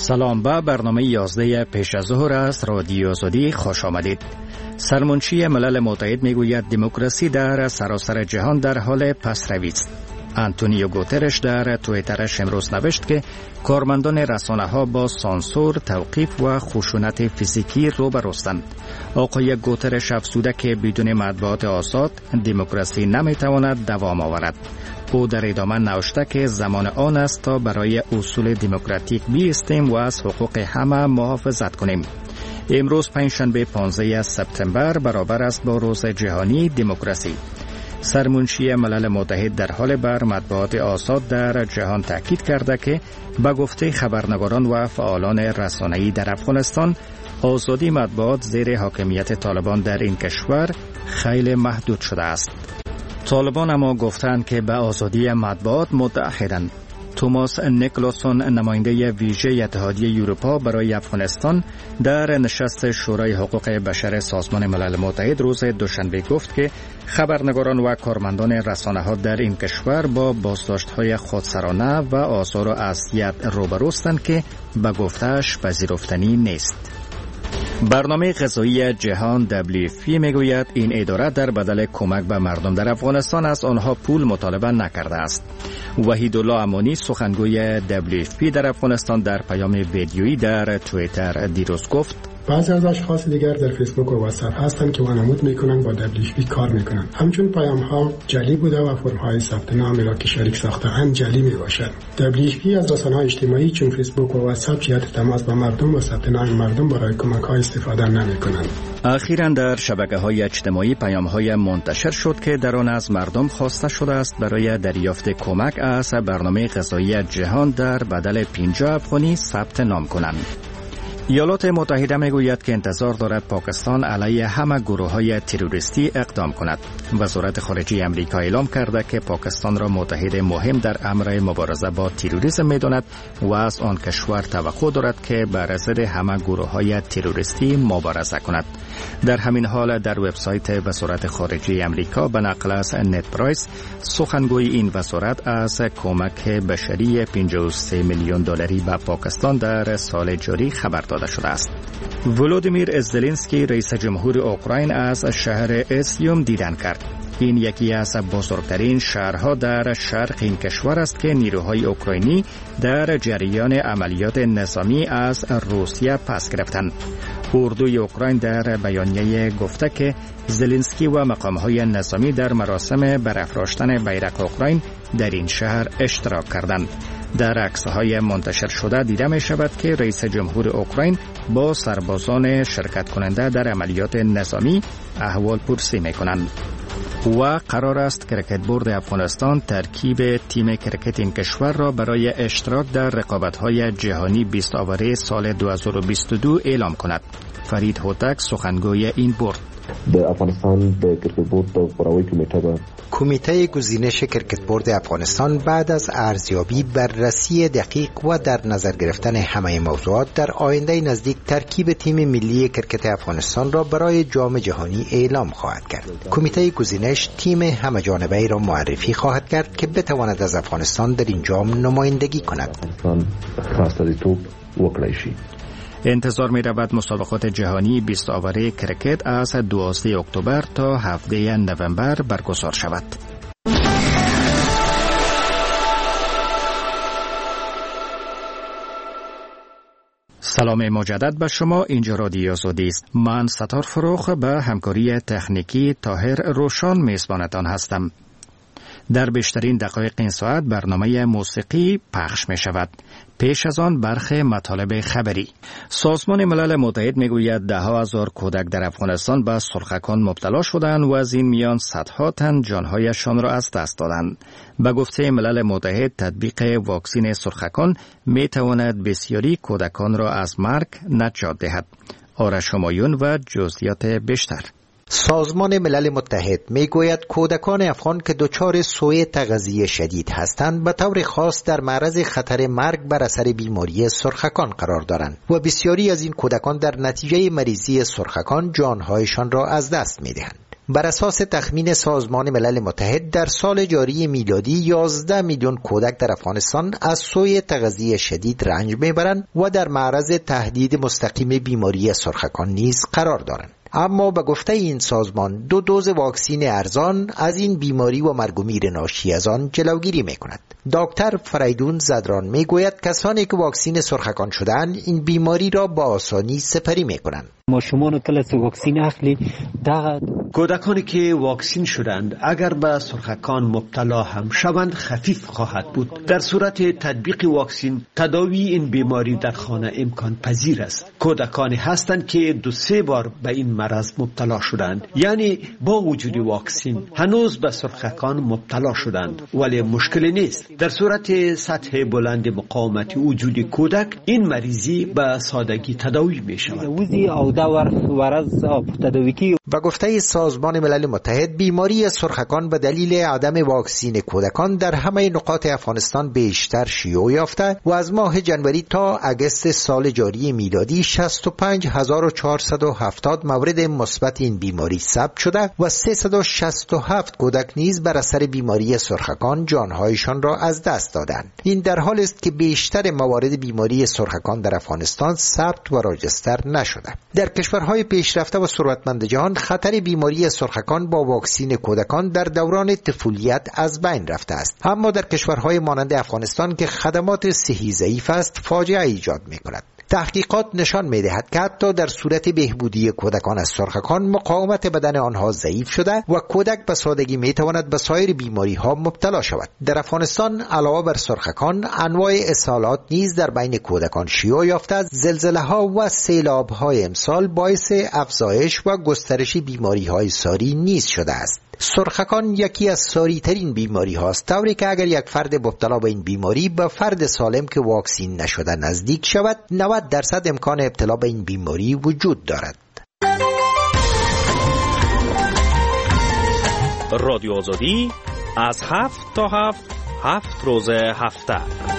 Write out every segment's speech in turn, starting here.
سلام، به برنامه 11 پیش از ظهر است رادیو آزادی خوش آمدید. سرمنشی ملل متحد میگوید دموکراسی در سراسر جهان در حال پسروی است. آنتونیو گوترش در توییترش امروز نوشت که کارمندان رسانه‌ها با سانسور، توقیف و خشونت فیزیکی روبروستند. آقای گوترش افزوده که بدون مطبوعات آزاد دموکراسی نمیتواند دوام آورد. او در ادامه نوشته که زمان آن است تا برای اصول دموکراتیک بایستیم و از حقوق همه محافظت کنیم. امروز پنجشنبه 15 سپتامبر برابر است با روز جهانی دموکراسی. سرمنشی ملل متحد در حال بر مطبوعات آزاد در جهان تاکید کرده که به گفته خبرنگاران و فعالان رسانه‌ای در افغانستان، آزادی مطبوعات زیر حاکمیت طالبان در این کشور خیلی محدود شده است. طالبان اما گفتند که به آزادی مطبوعات متعهدند. توماس نیکلاسون، نماینده ویژه اتحادیه اروپا برای افغانستان، در نشست شورای حقوق بشر سازمان ملل متحد روز دوشنبه گفت که خبرنگاران و کارمندان رسانه‌ها در این کشور با بازداشت‌های خودسرانه و آزار و اذیت روبروستند که به گفته‌اش پذیرفتنی نیست. برنامه غذایی جهان WFP میگوید این اداره در بدل کمک به مردم در افغانستان از آنها پول مطالبه نکرده است. وحیدالله امانی، سخنگوی WFP در افغانستان، در پیام ویدیویی در توییتر دیروز گفت: بعضی از اشخاص دیگر در فیسبوک و واتساپ هستند که وانمود میکنند با WFP کار میکنند. همچون پیام ها جعلی بوده و فرم های ثبت نامی را که شریک ساخته‌اند جعلی میباشد. WFP از رسانه‌های اجتماعی چون فیسبوک و واتساپ جهت تماس با مردم و ثبت نام مردم برای کمک ها استفاده نمیکنند. اخیراً در شبکه‌های اجتماعی پیام‌های منتشر شد که در آن از مردم خواسته شده است برای دریافت کمک از برنامه غذایی جهان در بدل 50 افغانی ثبت نام کنند. ایالات متحده میگوید که انتظار دارد پاکستان علیه همه گروه‌های تروریستی اقدام کند. وزارت خارجه آمریکا اعلام کرده که پاکستان را متحد مهم در امر مبارزه با تروریسم می‌داند و از آن کشور توقع دارد که بر ضد همه گروه‌های تروریستی مبارزه کند. در همین حال در وبسایت وزارت خارجه آمریکا به نقل از نت پرایس، سخنگوی این وزارت از کمک بشری 53 میلیون دلاری به پاکستان در سال جاری خبر داده شده است. ولودیمیر زلنسکی، رئیس جمهور اوکراین، از شهر اسیوم دیدن کرد. این یکی از بزرگترین شهرها در شرق این کشور است که نیروهای اوکراینی در جریان عملیات نظامی از روسیه پس گرفتند. اردوی اوکراین در بیانیه گفته که زلنسکی و مقام‌های نظامی در مراسم برافراشتن بیرق اوکراین در این شهر اشتراک کردند. در عکس‌های منتشر شده دیده می شود که رئیس جمهور اوکراین با سربازان شرکت کننده در عملیات نظامی احوال پرسی می کنند. و قرار است کرکت بورد افغانستان ترکیب تیم کرکت این کشور را برای اشتراک در رقابت‌های جهانی 20 آوره سال 2022 اعلام کند. فرید هوتک، سخنگوی این بورد: د افغانستان د کرکټ بورد د غوراوي کمیټه ده. کمیته گزینش کرکت بورد افغانستان بعد از ارزیابی، بررسی دقیق و در نظر گرفتن همه موضوعات در آینده نزدیک ترکیب تیم ملی کرکت افغانستان را برای جام جهانی اعلام خواهد کرد. کمیته گزینش تیم همه‌جانبه‌ای را معرفی خواهد کرد که بتواند از افغانستان در این جام نمایندگی کند. انتظار می رود مسابقات جهانی 20 آوره کرکت از 12 اکتبر تا 7 نوامبر برگزار شود. سلام مجدد به شما، اینجا رادیو آزادی است. من ستار فروخ به همکاری تکنیکی طاهر روشن میزبانتان هستم. در بیشترین دقایق این ساعت برنامه موسیقی پخش می شود. پیش از آن برخی مطالب خبری. سازمان ملل متحد میگوید 10,000 کودک در افغانستان به سرخکان مبتلا شدند و از این میان صدها تن جانهایشان را از دست دادند. به گفته ملل متحد تطبیق واکسن سرخکان می تواند بسیاری کودکان را از مرگ نجات دهد. آرش همایون و جزئیات بیشتر. سازمان ملل متحد میگوید کودکان افغان که دچار سوء تغذیه شدید هستند به طور خاص در معرض خطر مرگ بر اثر بیماری سرخکان قرار دارند و بسیاری از این کودکان در نتیجه مریضی سرخکان جانهایشان را از دست میدهند. بر اساس تخمین سازمان ملل متحد در سال جاری میلادی 11 میلیون کودک در افغانستان از سوی تغذیه شدید رنج میبرند و در معرض تهدید مستقیم بیماری سرخکان نیز قرار دارند. اما به گفته این سازمان 2 دوز واکسین ارزان از این بیماری و مرگ و میر ناشی از آن جلوگیری میکند. دکتر فریدون زدران میگوید کسانی که واکسین سرخکان شدند این بیماری را با آسانی سپری میکنند. ما شما کله واکسین اخلی دا کودکانی که واکسین شدند اگر به سرخکان مبتلا هم شوند خفیف خواهد بود. در صورت تطبیق واکسین تداوی این بیماری در خانه امکان پذیر است. کودکانی هستند که 2-3 بار به این مرض مبتلا شدند، یعنی با وجود واکسین هنوز به سرخکان مبتلا شدند، ولی مشکلی نیست. در صورت سطح بلند مقاومت وجود کودک این مریضی به سادگی تداوی می شود. به گفته سازمان ملل متحد بیماری سرخکان به دلیل عدم واکسین کودکان در همه نقاط افغانستان بیشتر شیوع یافته و از ماه جنوری تا اگست سال جاری میلادی 65470 مورد مثبت این بیماری ثبت شده و 367 کودک نیز بر اثر بیماری سرخکان جانهایشان را از دست دادند. این در حال است که بیشتر موارد بیماری سرخکان در افغانستان ثبت و راجستر نشده. در کشورهای پیشرفته و ثروتمند جهان خطر بیماری سرخکان با واکسین کودکان در دوران طفولیت از بین رفته است، اما در کشورهای مانند افغانستان که خدمات صحی ضعیف است فاجعه ایجاد می‌کند. تحقیقات نشان می‌دهد که حتی در صورت بهبودی کودکان از سرخکان مقاومت بدن آنها ضعیف شده و کودک به سادگی می‌تواند به سایر بیماری‌ها مبتلا شود. در افغانستان علاوه بر سرخکان انواع اسهالات نیز در بین کودکان شیوع یافته است. زلزله‌ها و سیلاب‌های امسال باعث افزایش و گسترش بیماری‌های ساری نیز شده است. سرخکان یکی از ساری ترین بیماری هاست، طوری که اگر یک فرد مبتلا به این بیماری به فرد سالم که واکسین نشده نزدیک شود 90% امکان ابتلا به این بیماری وجود دارد. رادیو آزادی از 7 تا 7 روز هفته.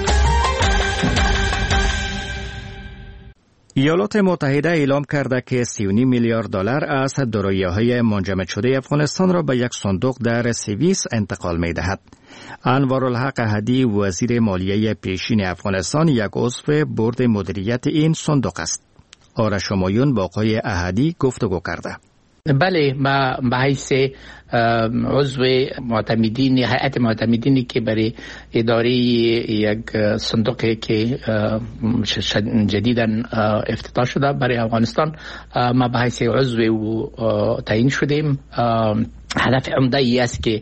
ایالات متحده اعلام کرده که 39 میلیارد دلار از دارایی‌های منجمد شده افغانستان را به یک صندوق در سوئیس انتقال می‌دهد. انوارالحق احدی وزیر مالیه پیشین افغانستان یک عضو بورد مدیریت این صندوق است. آرش همایون با آقای احدی گفتگو کرده. بله، ما به حیث عضو معتمدین هیئت معتمدینی که برای اداره یک صندوقی که جدیداً افتتاح شده برای افغانستان، ما به حیث عضو تعیین شدیم. هدف عمده ای است که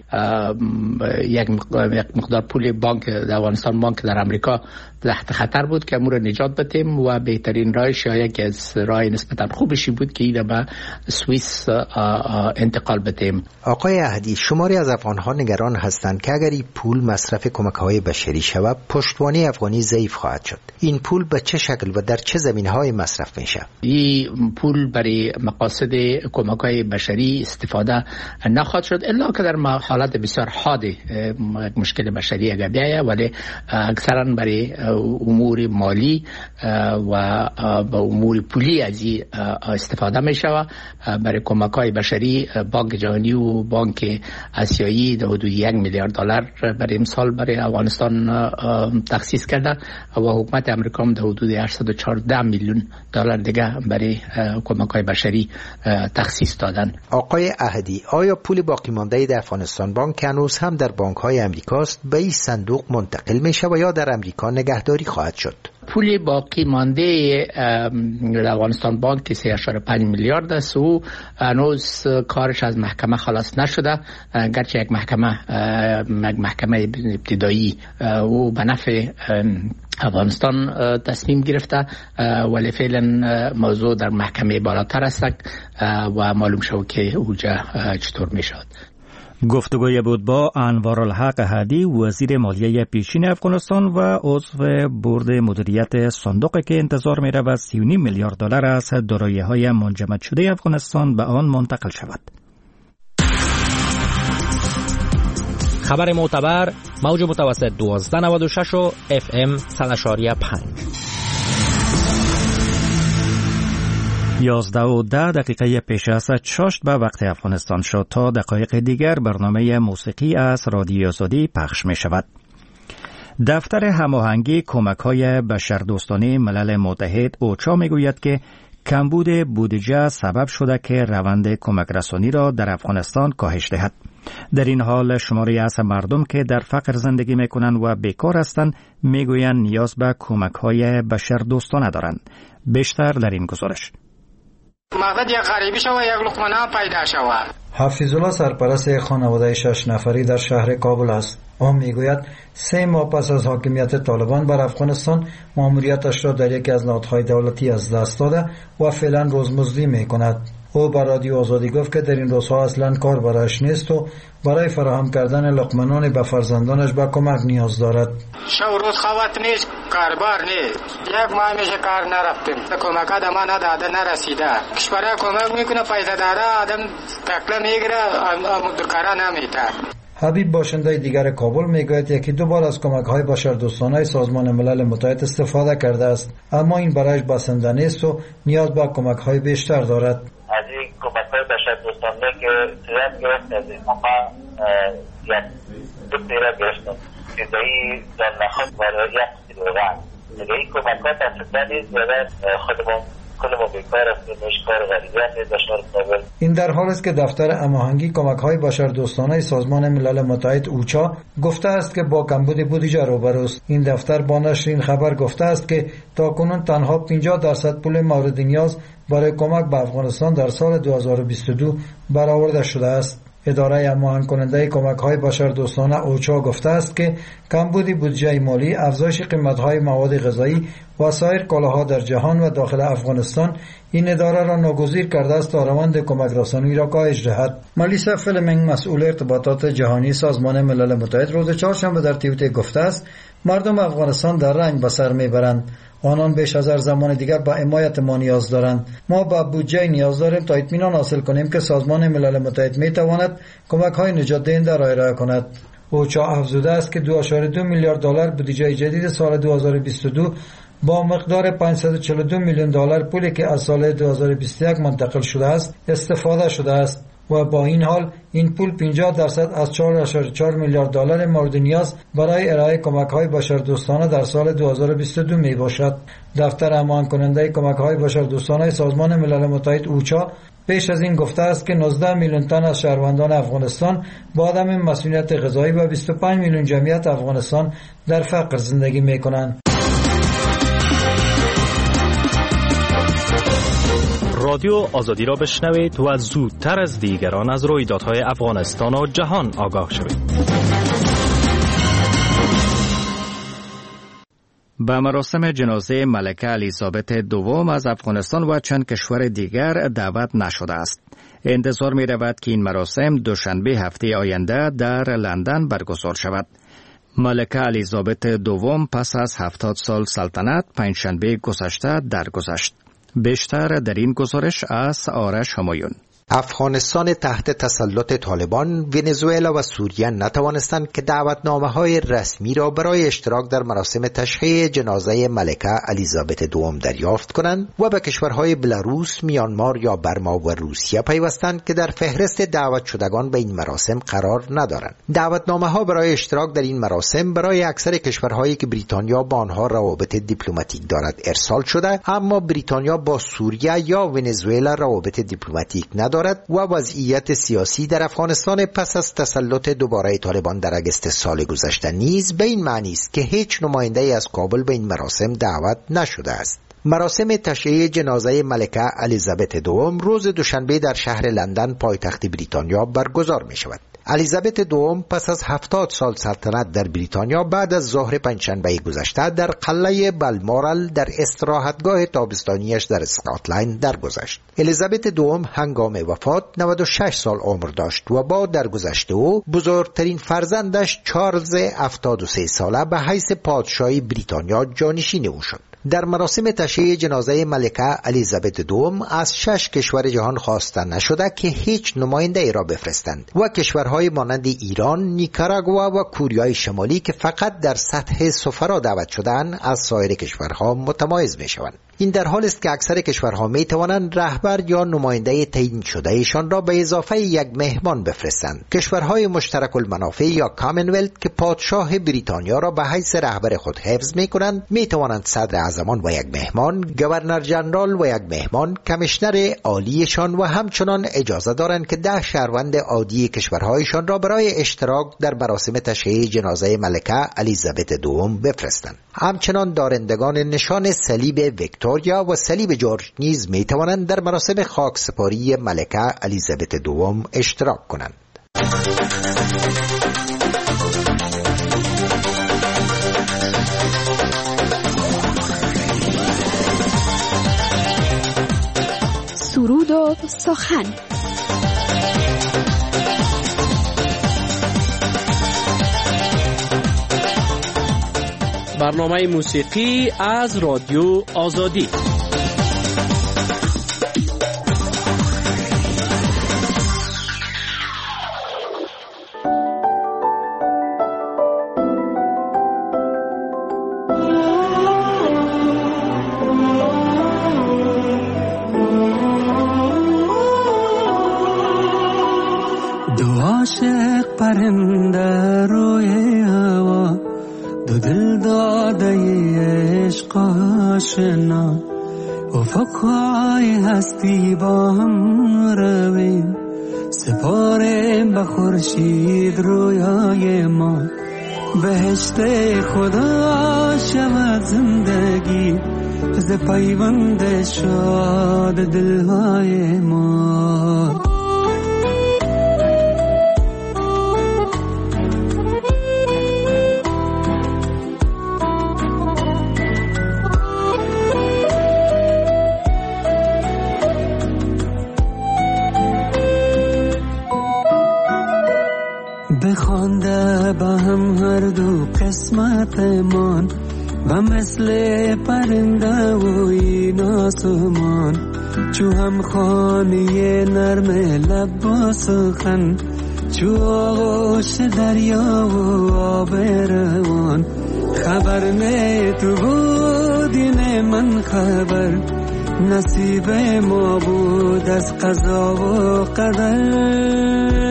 یک مقدار پول بانک در افغانستان، بانک در امریکا تحت خطر بود که امور نجات بدیم و بهترین راهش یا یکی از راه نسبتا خوبشی بود که این به سوئیس انتقال بدیم. آقای احدی، شماری از افغانها نگران هستند که اگر این پول مصرف کمک‌های بشری شود پشتوانه افغانی ضعیف خواهد شد. این پول به چه شکل و در چه زمینه‌های مصرف میشه؟ این پول برای مقاصد کمک‌های بشری استفاده نخواهد شد الا که در حالت بسیار حاد مشکل بشری اگر بیاید، ولی اکثرا برای امور مالی و با امور پولی از این استفاده می شود. برای کمک‌های بشری بانک جهانی و بانک آسیایی در حدود 1 میلیارد دلار برای امسال برای افغانستان تخصیص کرده و حکومت امریکا هم در حدود 814 میلیون دلار دیگه برای کمک‌های بشری تخصیص دادن. آقای احدی، آیا پول باقی مانده در افغانستان بانک هنوز هم در بانک‌های امریکاست به این صندوق منتقل میشه و یا در امریکا نگهداری خواهد شد؟ پول باقی مانده در افغانستان بانک 3.5 میلیارد است و هنوز کارش از محکمه خلاص نشده، گرچه یک محکمه ابتدایی و به نفع افغانستان تصمیم گرفته، ولی فعلا موضوع در محکمه بالاتر است و معلوم شد که اوجا چطور می شود. گفتگوی بود با انوارالحق احدی وزیر مالیه پیشین افغانستان و عضو بورد مدیریت صندوقی که انتظار می رود 39 میلیارد دلار از دارایی‌های منجمد شده افغانستان به آن منتقل شود. خبر معتبر موج متوسط 1296 و FM 100.5. 11:10 پیش از چاشت به وقت افغانستان شد. تا دقایق دیگر برنامه موسیقی از رادیو آزادی پخش می شود. دفتر هماهنگی کمک‌های بشردوستانه ملل متحد اوچا می گوید که کمبود بودجه سبب شده که روند کمک رسانی را در افغانستان کاهش دهد. در این حال شماری از مردم که در فقر زندگی میکنند و بیکار هستند میگویند نیاز به کمک‌های بشردوستانه دارند. بیشتر در این گزارش. مقصد یک غریبی شوه، یک لقمه نان پیدا شوه. حفیظالله سرپرست خانواده 6 نفری در شهر کابل است. او میگوید 3 ماه پس از حاکمیت طالبان بر افغانستان ماموریتش را در یکی از نهادهای دولتی از دست داده و فعلا روزمزدی میکند. او به رادیو آزادی گفت که در این روزها اصلا کار برایش نیست و برای فراهم کردن لقمه نان به فرزندانش به کمک نیاز دارد. شب روز خوابت نیست، کاربار نیست. یک ماه میشه کار نرفتیم. کمک آدم نداده نرسیده. کشورها کمک میکنه، پیسه داره، آدم تکله میگیره، دکارا نمیده. حبیب باشنده دیگر کابل میگوید یکی دو بار از کمک‌های بشردوستانه سازمان ملل متحد استفاده کرده است، اما این برایش بسنده نیست و نیاز به کمک‌های بیشتر دارد. از این کمک‌های بشردوستانه که صورت گرفت از این یک دو پیره گرفتم چیزایی در نخواست برای یک سیلوغن دیگه این کمک‌ها تصدیده نیست زیاده خودمون کل ما بیکار است، کار غریبه نیست دشار کابل. این در حال است که دفتر هماهنگی کمک‌های بشردوستانه سازمان ملل متحد اوچا گفته است که با کمبود بودجه روبروست. این دفتر با نشر این خبر گفته است که تاکنون تنها 50% پول مورد نیاز برای کمک به افغانستان در سال 2022 برآورده شده است. اداره هماهنگ کننده کمک‌های بشردوستانه اوچا گفته است که کمبود بودجه مالی، افزایش قیمت‌های مواد غذایی و سایر کالاها در جهان و داخل افغانستان این اداره را ناگزیر کرده است تا روند کمک رسانی را کاهش دهد. ملیسا فلمینگ مسئول ارتباطات جهانی سازمان ملل متحد روز چهارشنبه در توییتر گفته است مردم افغانستان در رنج به سر میبرند. آنان بیش از هر زمان دیگر به حمایت ما نیاز دارند. ما به بودجه نیاز داریم تا اطمینان حاصل کنیم که سازمان ملل متحد میتواند کمک‌های نجات دهنده را ارائه کند. اوچا افزوده است که 2.2 میلیارد دلار بودجه جدید سال 2022 با مقدار 542 میلیون دلار پولی که از سال 2021 منتقل شده است استفاده شده است و با این حال این پول 50% از 4.4 میلیارد دلار مورد نیاز برای ارائه کمک‌های بشردوستانه در سال 2022 می باشد. دفتر هماهنگ کننده کمک‌های بشردوستانه سازمان ملل متحد اوچا پیش از این گفته است که 19 میلیون تن از شهروندان افغانستان با عدم مسئولیت غذایی و 25 میلیون جمعیت افغانستان در فقر زندگی می‌کنند. رادیو آزادی را بشنوید و زودتر از دیگران از رویدادهای افغانستان و جهان آگاه شوید. به مراسم جنازه ملکه الیزابت دوم از افغانستان و چند کشور دیگر دعوت نشده است. انتظار می رود که این مراسم دوشنبه هفته آینده در لندن برگزار شود. ملکه الیزابت دوم پس از 70 سال سلطنت پنجشنبه گذشته درگذشت. بیشتر در این گزارش از آرش همایون. افغانستان تحت تسلط طالبان، ونزوئلا و سوریه نتوانستند که دعوتنامه‌های رسمی را برای اشتراک در مراسم تشییع جنازه ملکه الیزابت دوم دریافت کنند و به کشورهای بلاروس، میانمار یا برما و روسیه پیوستند که در فهرست دعوت شدگان به این مراسم قرار ندارند. دعوتنامه‌ها برای اشتراک در این مراسم برای اکثر کشورهایی که بریتانیا با آنها روابط دیپلماتیک دارد ارسال شده، اما بریتانیا با سوریه یا ونزوئلا روابط دیپلماتیک ندارد و وضعیت سیاسی در افغانستان پس از تسلط دوباره طالبان در اگست سال گذشته نیز به این معنی است که هیچ نماینده‌ای از کابل به این مراسم دعوت نشده است. مراسم تشییع جنازه ملکه الیزابت دوم روز دوشنبه در شهر لندن پایتخت بریتانیا برگزار می شود. الیزابت دوم پس از 70 سال سلطنت در بریتانیا بعد از ظهر پنجشنبه گذشته در قلعه بالمورال در استراحتگاه تابستانیش در اسکاتلند درگذشت. الیزابت دوم هنگام وفات 96 سال عمر داشت و با درگذشت او بزرگترین فرزندش چارلز 73 ساله به حیث پادشاهی بریتانیا جانشین او شد. در مراسم تشییع جنازه ملکه الیزابت دوم از 6 کشور جهان خواسته نشده که هیچ نماینده ای را بفرستند و کشورهای مانند ایران، نیکاراگوا و کوریای شمالی که فقط در سطح سفرا دعوت شدند از سایر کشورها متمایز می شوند. این در حال است که اکثر کشورها می توانند رهبر یا نماینده تعیین شده ایشان را به اضافه یک مهمان بفرستند. کشورهای مشترک المنافع یا کامنولت که پادشاه بریتانیا را به حیث رهبر خود حفظ می کنند می توانند صدر اعظمان و یک مهمان، گورنر جنرال و یک مهمان، کمیشنر عالیشان و همچنان اجازه دارند که 10 شهروند عادی کشورهایشان را برای اشتراک در مراسم تشییع جنازه ملکه الیزابت دوم بفرستند. همچنان دارندگان نشان صلیب ویکتوریا و صلیب جورج نیز می توانند در مراسم خاکسپاری ملکه الیزابت دوم اشتراک کنند. سرود و سخن. برنامه موسیقی از رادیو آزادی. دو عاشق پرنده روی هوا، دو دل داده عشق آشنا، افقهای هستی با هم رویم، سپاره به خورشید رویای ما. بهشت خدا شود زندگی ز پیوند شاد دلهای ما. بخوانده با هم هر دو قسمتمان، و مثل پرنده و این آسمان، چو هم خانه نرم لب و سخن، چو آغوش دریا و آب روان. خبر نه تو بودی نه من خبر، نصیب ما بود از قضا و قدر.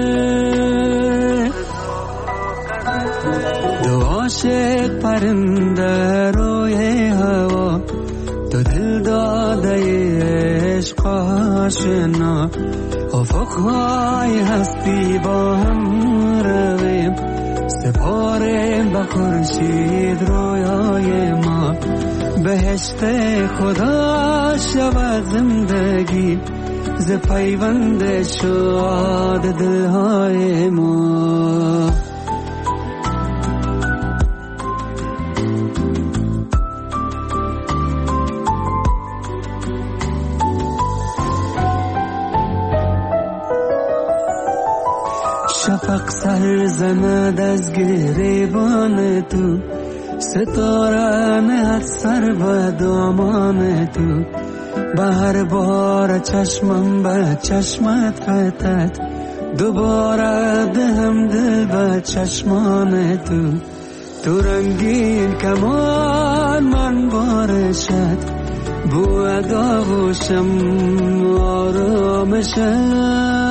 دو عاشق پرنده روی هوا، دو دل داده عشق آشنا، افقهای هستی با هم رویم، سپاره به خورشید رویای ما. بهشت خدا شود زندگی ز پیوند شاد دلهای ما. شفق سر زند از گریبان تو، ستاره نهد سر به دامان تو. به هر بار چشمم به چشمت فتد، دوباره دهم دل به چشمان تو. تو رنگین کمان من بارشت، بو داغوشم آرامشت.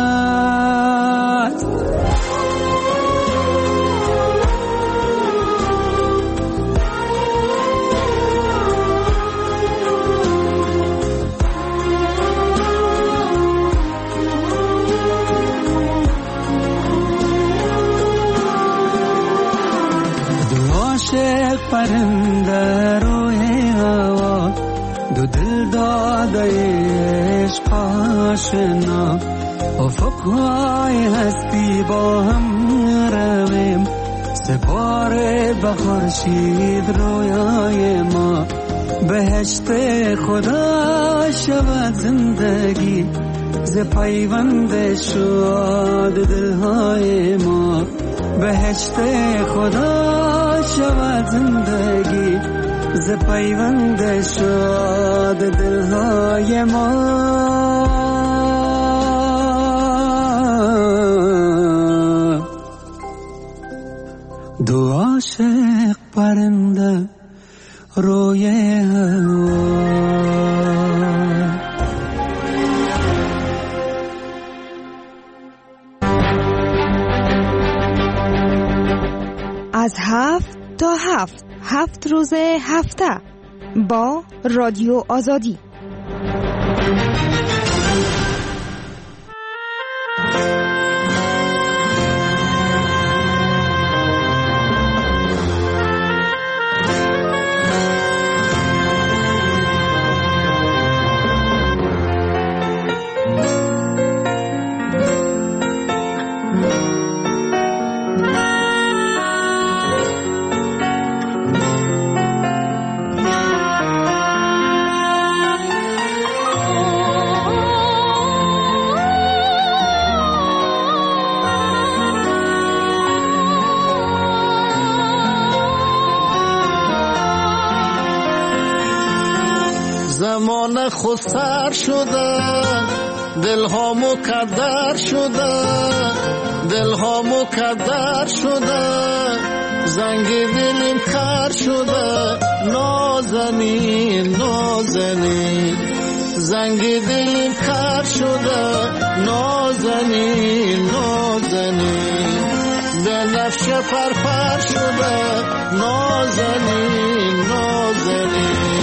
پرنده روی هوا، دو دل داده عشق آشنا، افقهای هستی با هم رویم، سپاره به خورشید رویای ما. بهشت خدا شود زندگی ز پیوند شاد دلهای ما. بهشت خدا شود زندگی ز پیوند شد دلهای ما دو عاشق پرنده روی هوا. از 7 تا 7 روز هفته با رادیو آزادی. زمان خود سر شده دلها مکدر شده دلها مکدر شده زنگ دلم کر شده نازنین نازنین زنگ دلم کر شده نازنین نازنین به نفش پرپر شده نازنین نازنین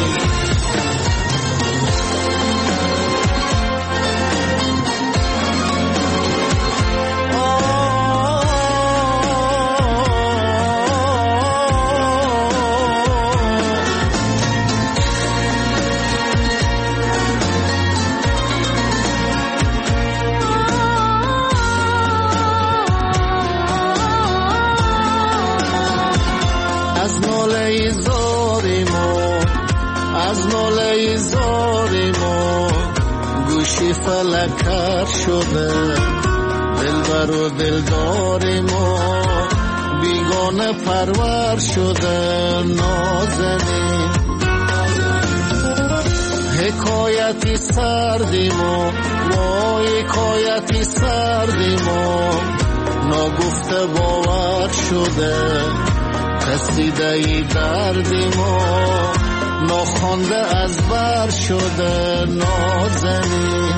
فلکر شده دلبر و دلدار ما بیگانه پرور شده نازنین حکایتی سردی ما حکایتی سردی ما ناگفته باور شده قصیده ای دردی ما ناخوانده از بر شده نازنین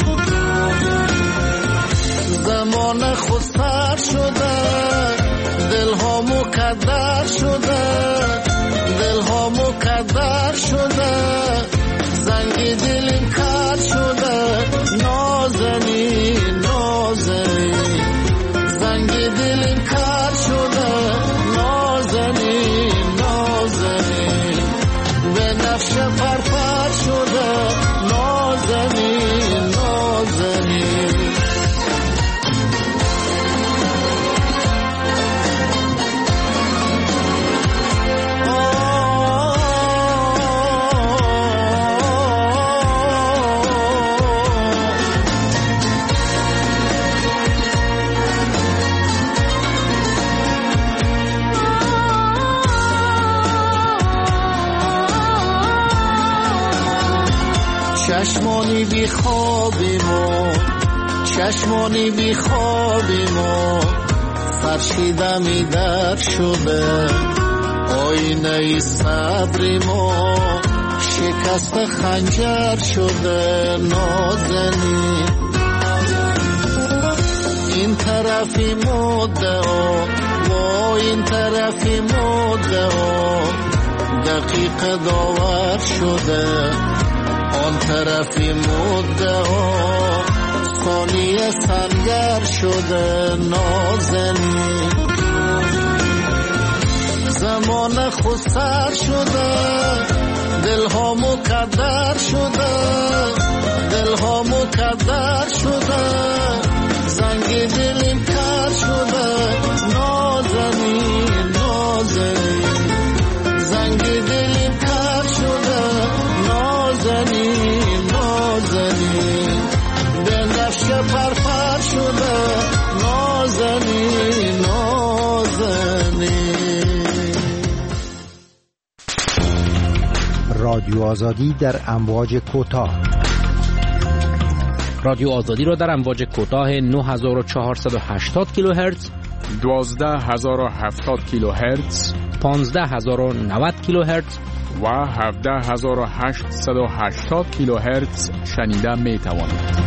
زمان خود سر شده دلها مکدر شده دلها مکدر شده زنگ دلم کر شده نازنین نازنین زنگ دلم کر شده نازنین نازنین به نفش پرپر شده نازنین نازنین چشمانی بی خوابی ما چشمانی بی خوابی ما فرشیده می در شده آینه ای صبری ما شکست خنجر شده نازنین این طرفی مدعا و این طرفی مدعا دقیق داور شده آن طرفی مدعا ثانیه سنگر شده نازنین زمان خود سر شده دلها مکدر شده دلها مکدر شده زنگ دلم کر شده نازنین نازنین زنگ دلم کر شده نازنین نازنین به نفش پرپر شده نازنین نازنین رادیو آزادی در امواج کوتاه. رادیو آزادی را در امواج کوتاه 9480 کیلوهرتز، 12070 کیلوهرتز، 15090 کیلوهرتز و 17880 کیلوهرتز شنیده می توانید.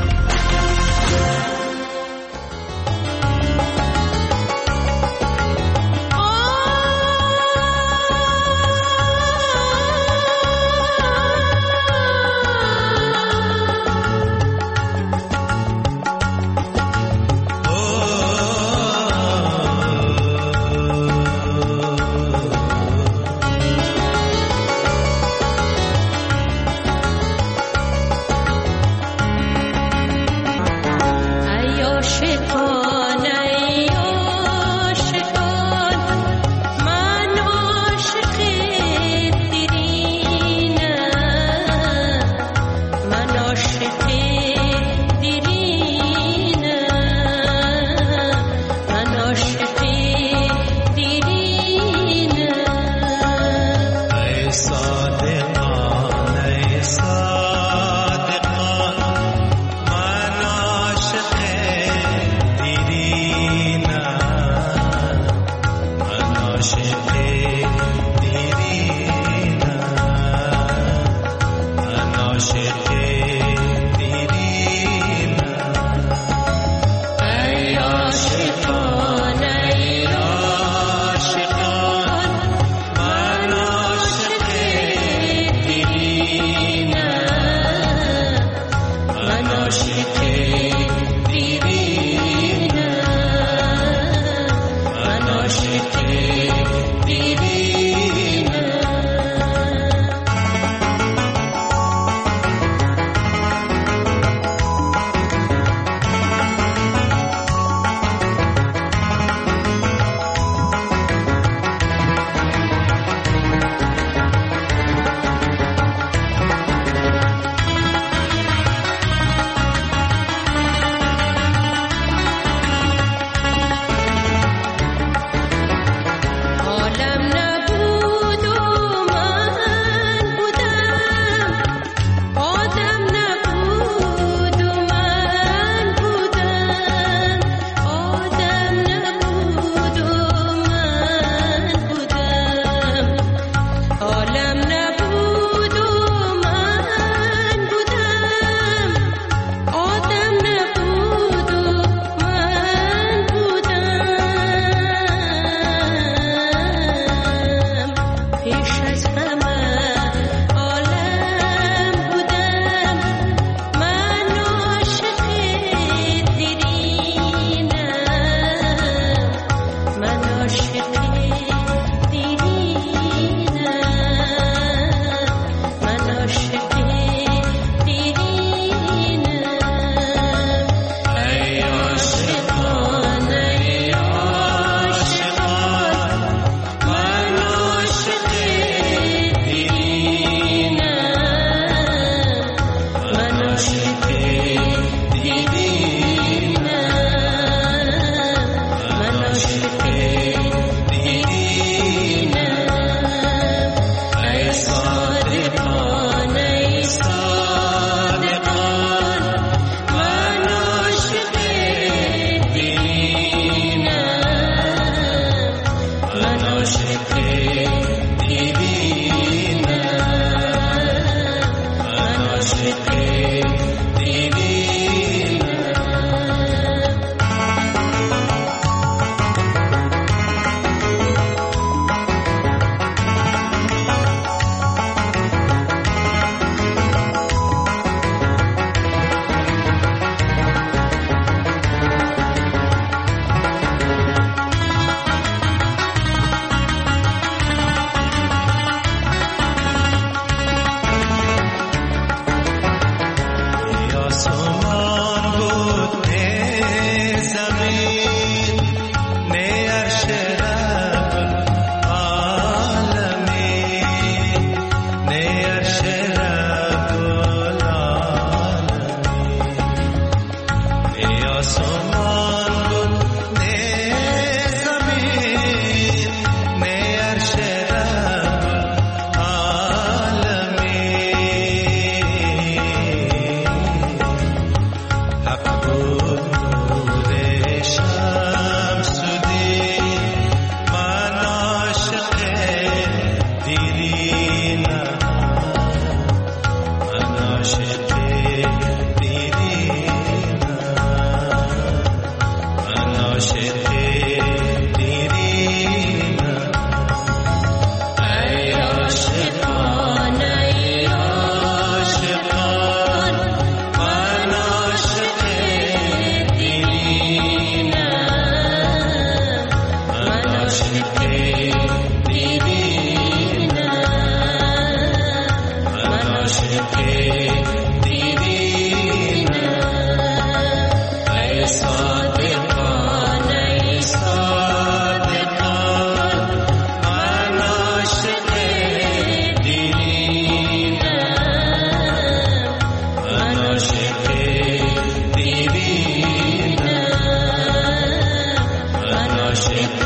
عاشق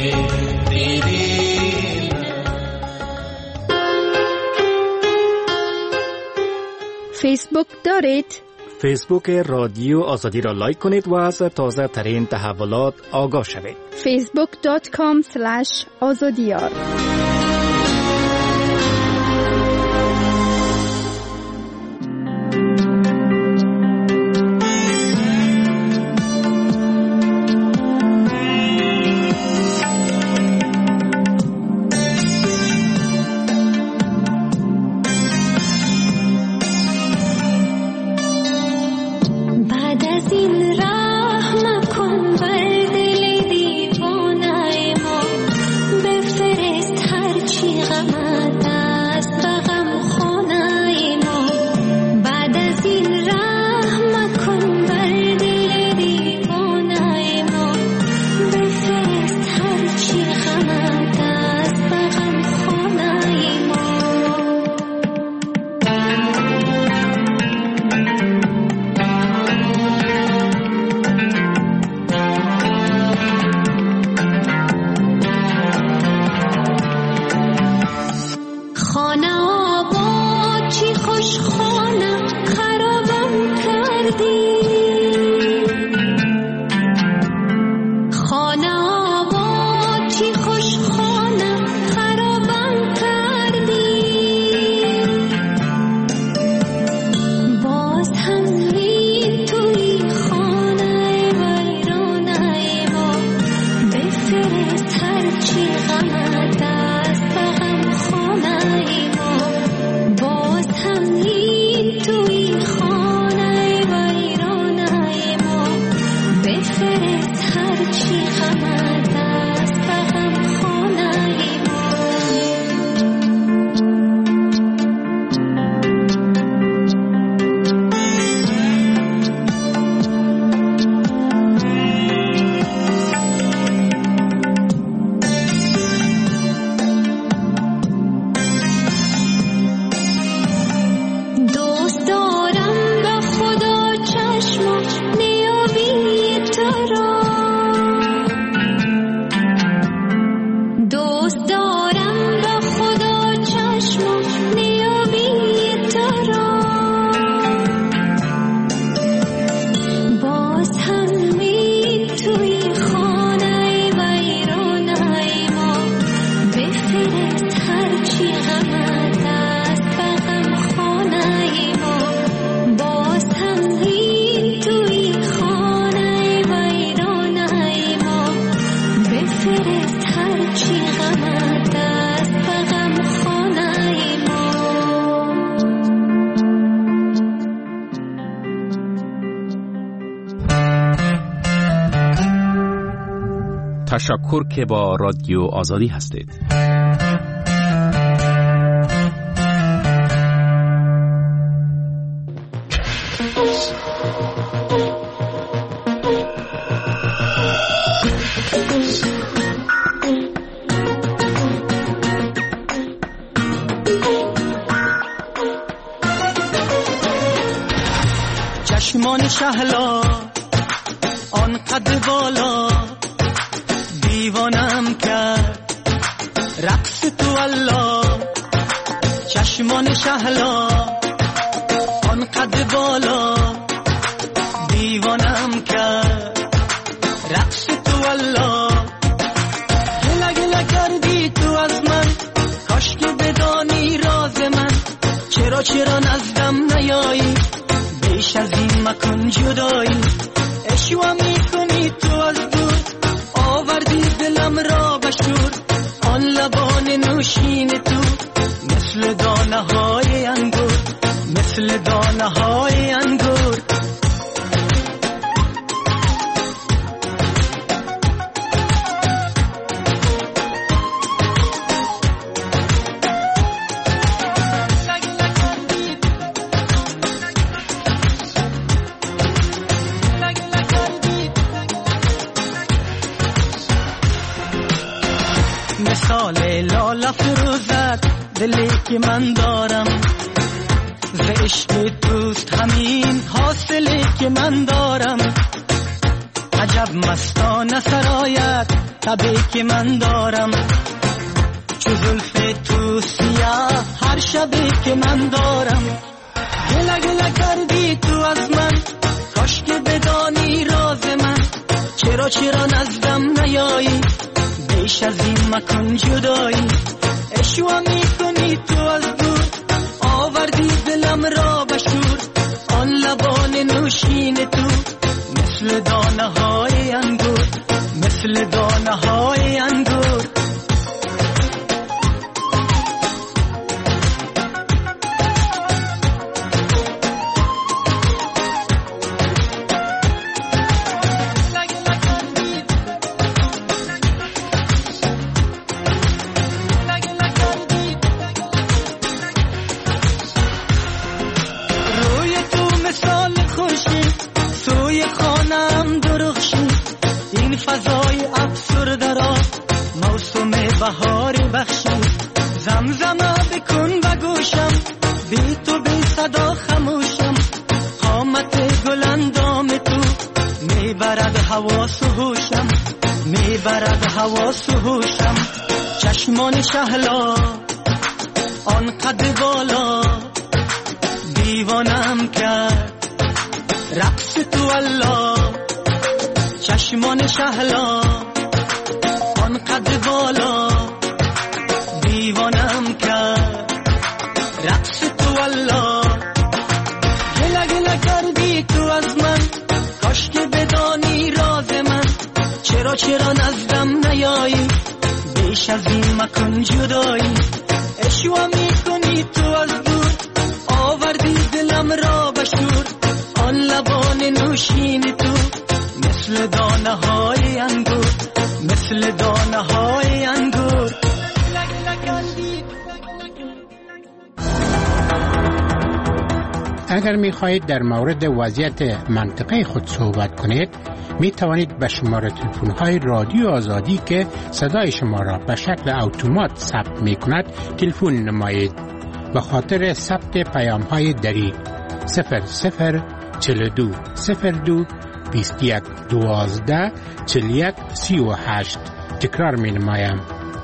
دیدی. فیسبوک دارید؟ فیسبوک رادیو آزادی را لایک کنید و از تازه ترین تحولات آگاه شوید. facebook.com/azadiyar. تشکر که با رادیو آزادی هستید. چشمان شهلا آن قد بالا دیوانم کرد رقص تو الله. چشمان شهلا آن قد بالا دیوانم کرد رقص تو الله. گله گله کردی تو از من کاش که بدانی راز من. چرا نزدم نیایی بیش از این مکن جدایی. اشوا میکنی تو از دور آوردی دلم را بشور. آن لبان نوشین تو مثل دانه های انگور مثل دانه های انگور. مثال لاله فروزد دلی که من دارم ز عشق توست همین حاصلی که من دارم. عجب مستانه سرایت تبی که من دارم، چو زلف تو سیاه هر شبی که من دارم. گله گله کردی تو از من، کاش که بدانی راز من. چرا نزدم نیایی، بیش از این مکن جدایی. اشوا میکنی تو از دور، آوردی دلم را بشور. آن لبان نوشین تو مثل دانه های انگور، مثل دانه های انگور. بهاری بخشی زمزمه بکن بگوشم، بی تو بی صدا خموشم. قامت گل اندام تو میبرد حواس و هوشم، میبرد حواس و هوشم. چشمان شهلا آن قد بالا دیوانم کرد رقص تو الله. چشمان شهلا آن قد بالا دیوانم کرد رقص تو الله. گله گله کردی تو از من، کاش که بدانی راز من. چرا نزدم نیایی، بیش از این مکن جدایی. اشوا میکنی تو از دور، آوردی دلم را بشور. آن لبان نوشین تو مثل دانه های انگور، مثل دانه های انگور. اگر می خواهید در مورد وضعیت منطقه خود صحبت کنید، می توانید به شماره تلفن های رادیو آزادی که صدای شما را به شکل اتومات ثبت می کند تلفن نمایید. به خاطر ثبت پیام های دری 0042 02 21 12 41 38. تکرار می نمایم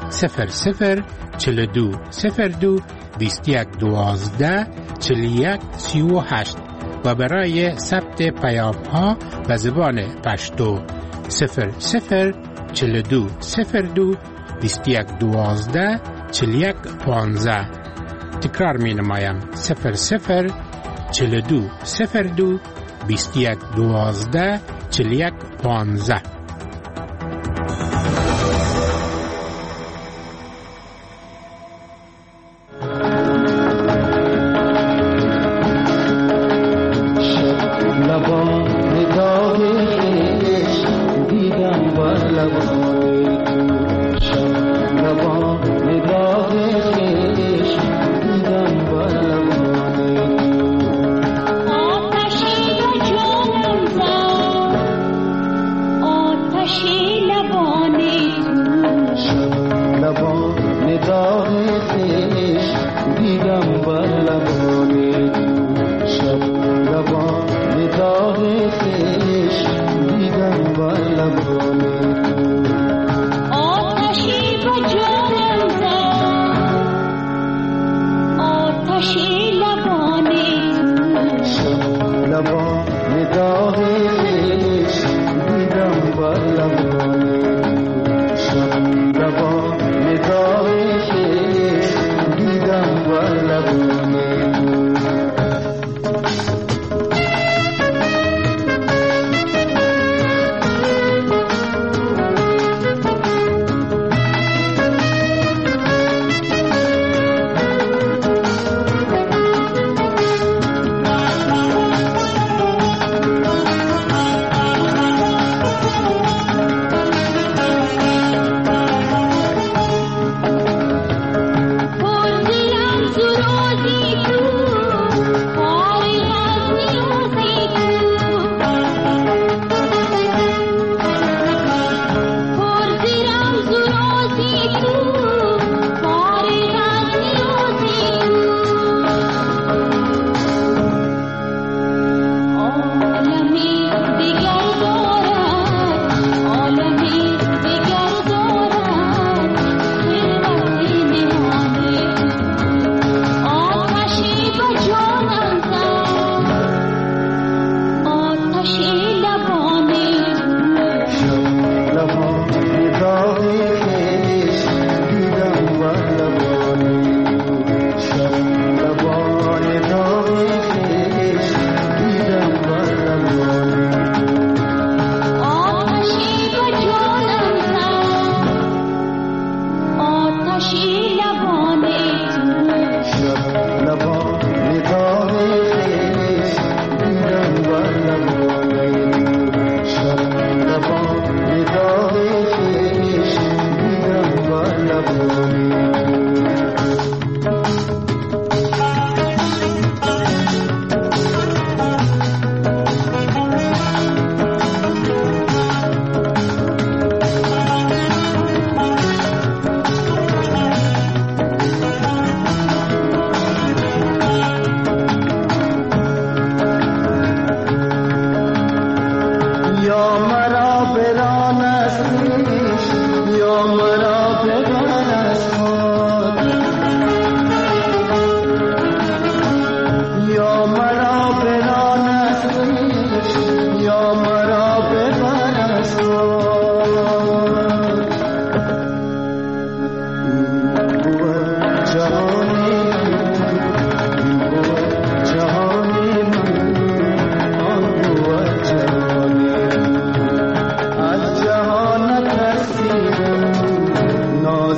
0042 02 21 12 41 38 و برای ثبت پیام ها به زبان پشتو 0042 02 21 12 41 15. تکرار می نمایم 0042 02 21 12 41 15. آتشی و جانم زد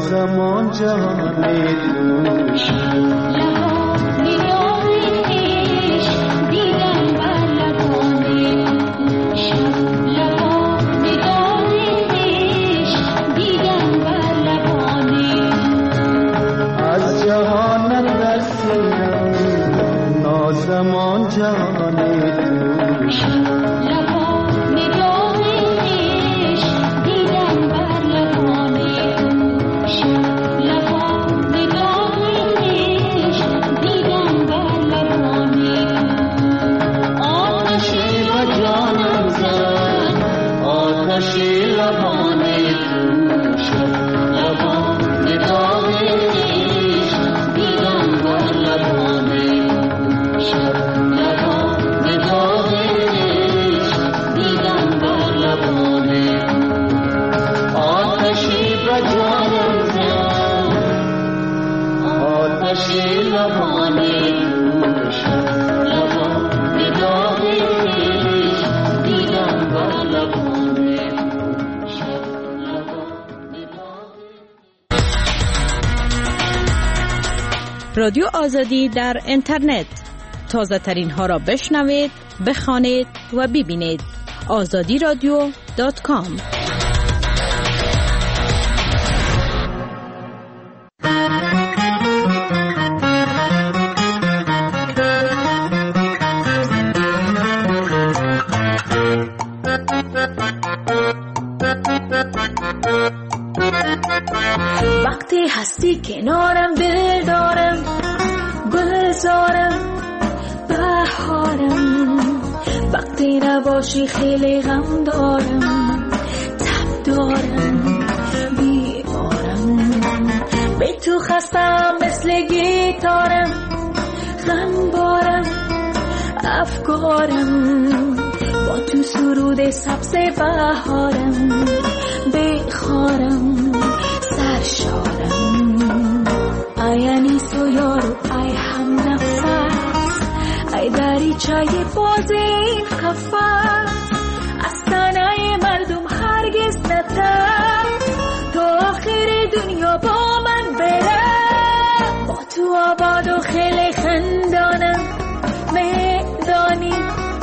نازمان جهان دوش از جهانم در سیرم نازمان جهان دوش رادیو آزادی در اینترنت تازه ترین ها را بشنوید، بخوانید و ببینید. azadiradio.com. وقتی هستی کنارم دل دارم، گلزارم بهارم. وقتی نباشی خیلی غم دارم، تب دارم بیمارم. به تو خستم مثل گیتارم، غم بارم افکارم. با تو سرود سبز بهارم، بخارم سرشارم. ای انیس و یارو، ای هم نفس، ای دریچه باز این قفس. از تنه مردم هرگز نتر، تا آخر دنیا با من بره. با تو آباد و خیلی خندانم، میدانی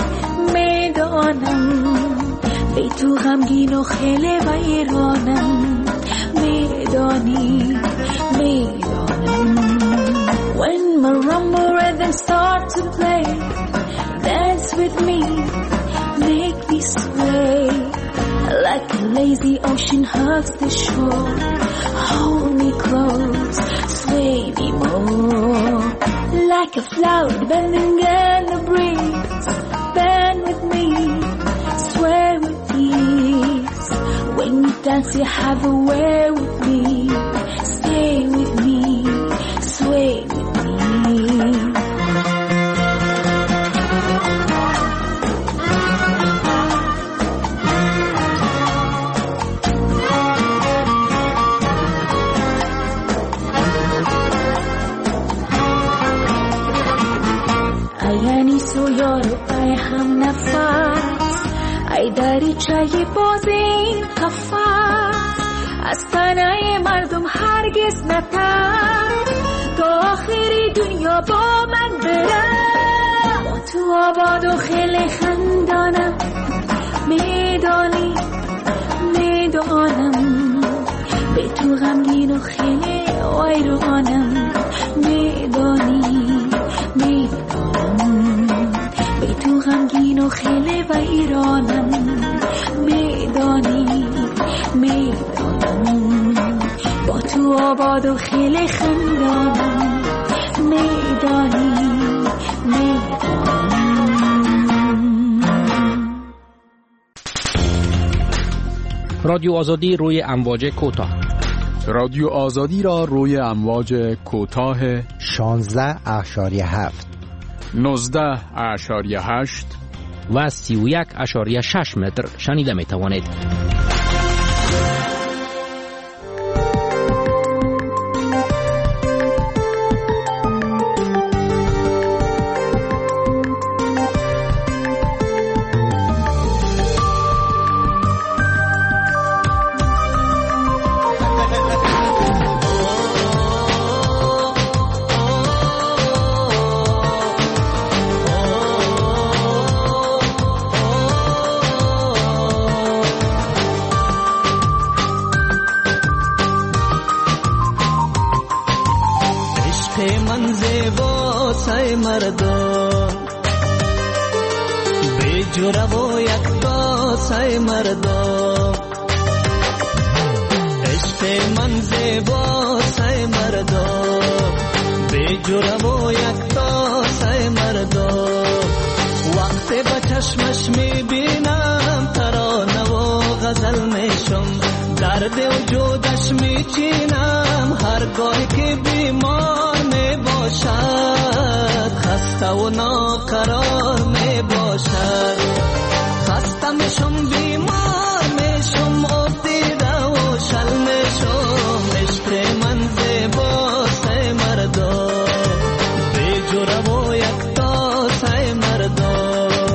میدانم. بی تو غمگین و خیلی ویرانم، میدانی میدانم. When marimba rhythms start to play, dance with me, make me sway. Like a lazy ocean hugs the shore, hold me close, sway me more. Like a flower bending in the breeze, bend with me, sway with ease. When you dance you have a way with me, stay with me, sway with me. و یارو، ای هم نفس، ای دریچه باز این قفس. از تنه مردم هرگز نتر، تا آخری دنیا با من بره. با تو آباد و خیلی خندانم، میدانی میدانم. به تو غمگین و خیلی ویرانم، میدانی میدانم. به تو غمگین و خیلی ویرانم، میدانی میدانم. با تو آباد و خیلی خندانم، میدانی میدانم. رادیو آزادی روی امواج کوتاه. رادیو آزادی را روی امواج کوتاه 16.7 19.8 و 31.6 متر شنیده می توانید. من زیباسای مردم بی جوره و یک داسای مردم عشق من زیباسای مردم بی جوره و یک داسای مردم وقتی به چشمش میبینم ترانه و غزل میشم درد وجودش میچینم هرگاه که بیمار میباشد خسته و ناقرار میباشد خسته میشم بیمار میشم افتیده و شل میشم عشق من زیباسای مردم بی جوره و یک داسای مردم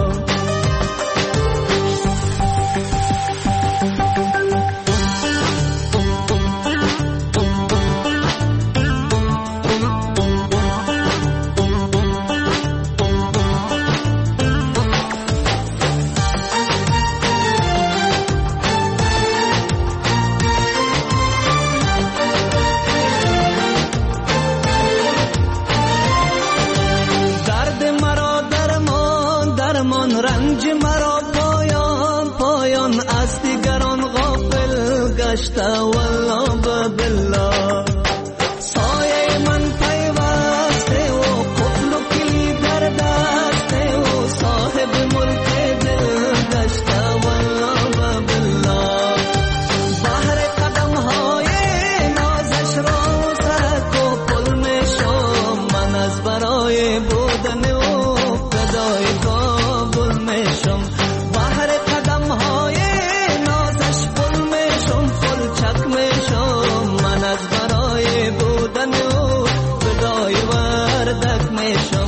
رنج مرا پایان پایان از دیگران غافل گشته والله بالله سایه من پیوسته و قفل و کلید در دسته و صاحب ملک دل گشته والله بالله بحر قدم های نازش را سرک و پل میشم من از برای بودن و فدای بحر قدم های نازش پل میشم پل چک میشم من از برای بودن و فدای وردک میشم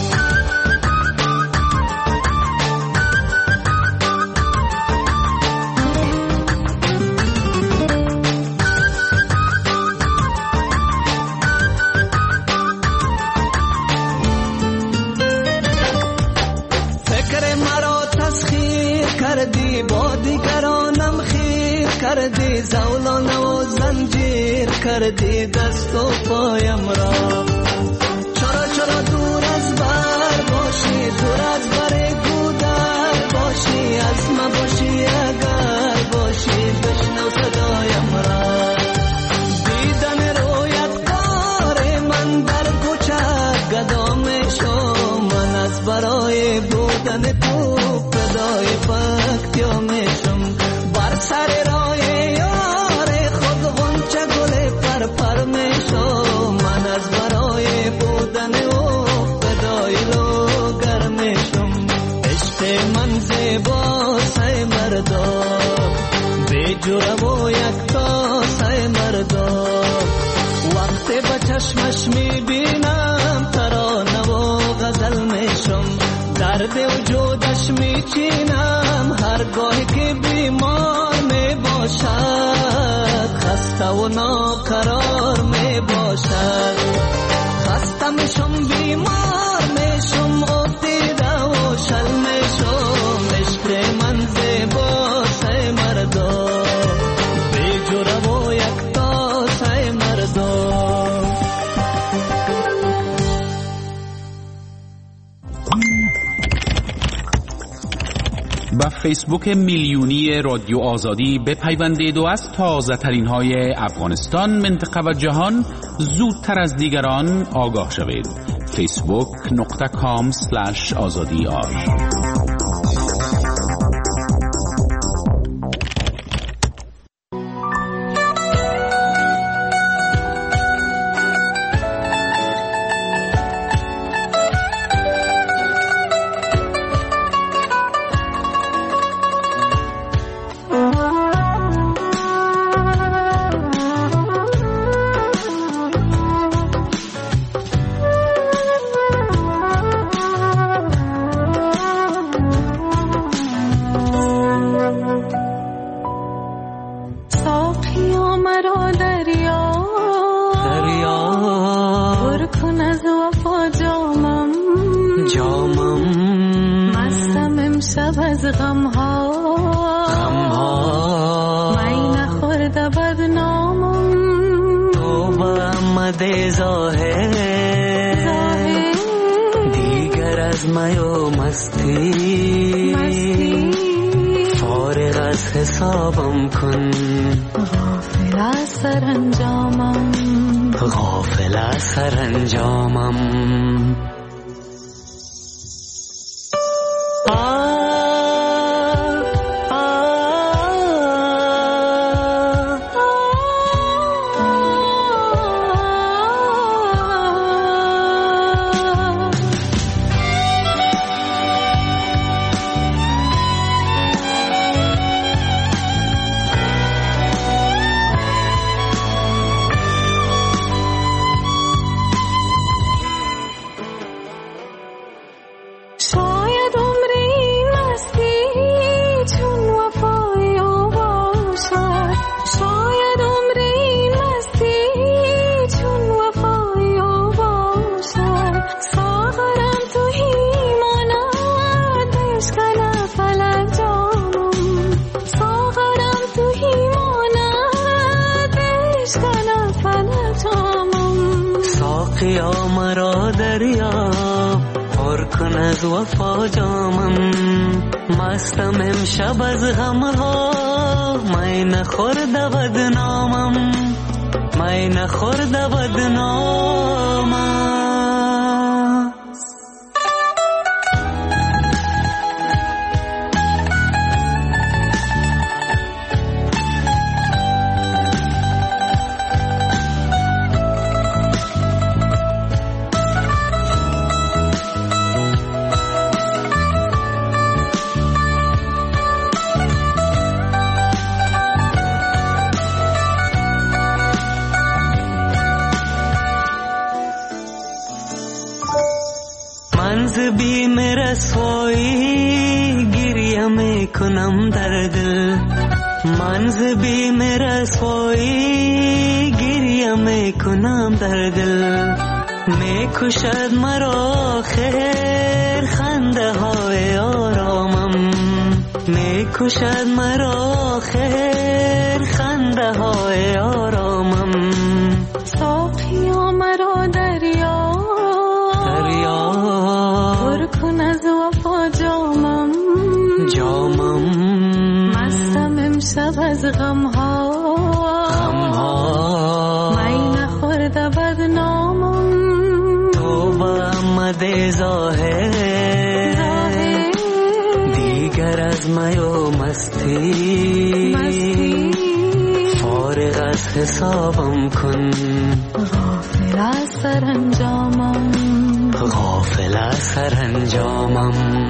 فکر مرا تسخیر کردی با دیگرانم خیر کردی زولانه و زنجیر کردی دست و پایم را چرا چرا دور از بر باشی دور از بر گودر باشی از ما باشی اگر باشی بشنو صدایم را دیدن رویت کار من در کوچه گدا میشم من از برای بودن تو فدای فکتیا میشم بر سر راه یار خود غنچه گل پر پر میشم من از برای بودن او فدای لوگر میشم عشق من زیباسای مردم بی جوره و یک تاسای مردم وقتی به چشمش میبینم ترانه و غزل میشم درد وجودش میچینم هرگاه که بیمار میباشد خسته و ناقرار میباشد خسته میشم بیمار میشم افتیده و شل میشم عشق من زیباسای مردم بی جوره و یک تاسای مردم با فیسبوک میلیونی رادیو آزادی بپیوندید و از تازه ترین های افغانستان، منطقه و جهان زودتر از دیگران آگاه شوید. facebook.com/azadi.ar شب از غم ها می نخورده بدنامم تو با آمده ظاهر از می و مستی فارغ از حسابم کن غافل از سرانجامم غافل از سرانجامم از وفا جامم مستم امشب از غمها می نخورده بدنامم می نخورده بدنامم بیم رسوایی گریه میکنم در دل من ز بیم رسوایی گریه میکنم در دل میکشد مرا خیر خنده های آرامم میکشد مرا خیر خنده های آرامم ساقیا مرا دریا پر کن از وفا جامم جامم مستم امشب از غمها می نخورده بدنامم توبه آمده ظاهر دیگر از می و مستی فارغ از حسابم کن غافل از سرانجامم غافل از سرانجامم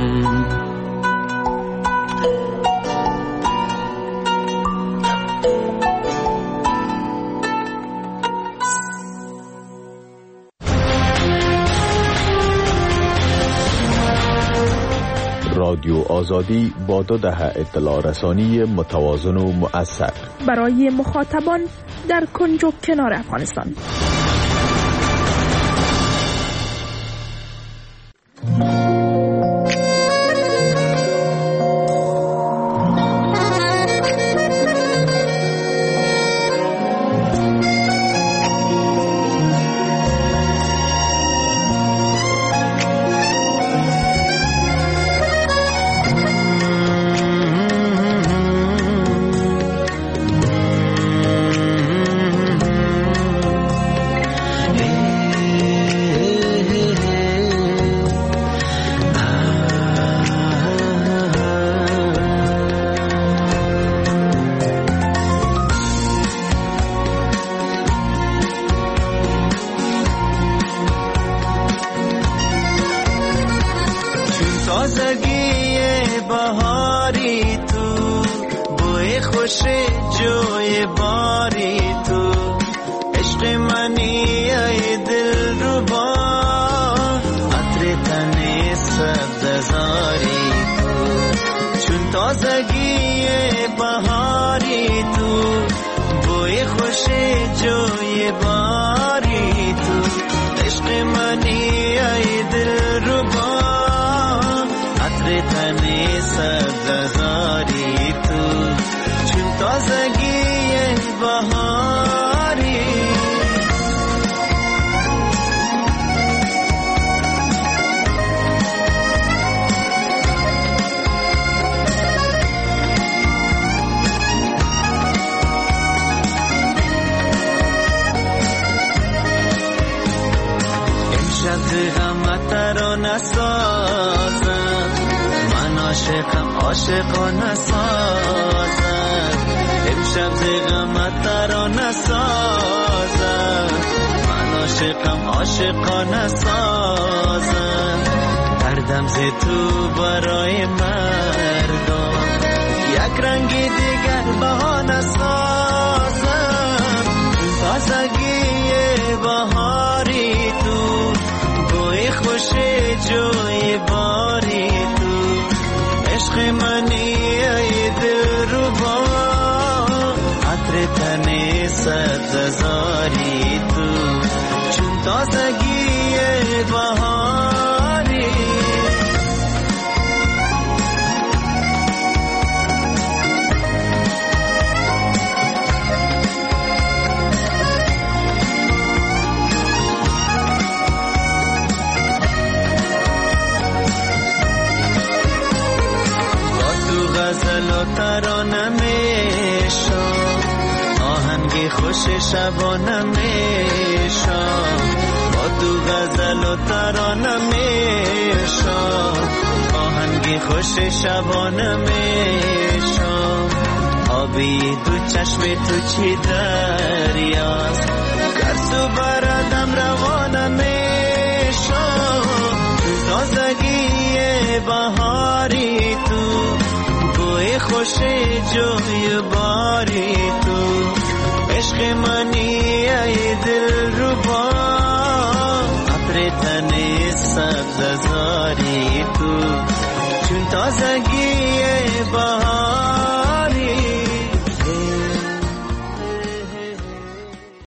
رادیو آزادی با 2 دهه اطلاع رسانی متوازن و مؤثر برای مخاطبان در کنج و کنار افغانستان. امشب غم ترانه سازم، من عاشقم عاشقانه سازم، امشب غم ترانه سازم، من عاشقم عاشقانه سازم، دردم ز تو برای مردم یک رنگی دیگر بهانه سازم، تازگی بهاری تو، بوی خوش جوی باری تو، عشق منی ای دلربا، عطر تن سبزاری تو، چون تازگی بهاری. غزل و ترانه میشم، آهنگ خوش شبانه میشم، با تو غزل و ترانه میشم، آهنگ خوش شبانه میشم، آبی دو چشم تو چی دریاست، گرسو بردم روانه میشم، تازگی بهاری تو، بوی خوش جوی باری تو، عشق منی ای دلربا، عطر تن سبزاری تو، چون تازگی بهاری.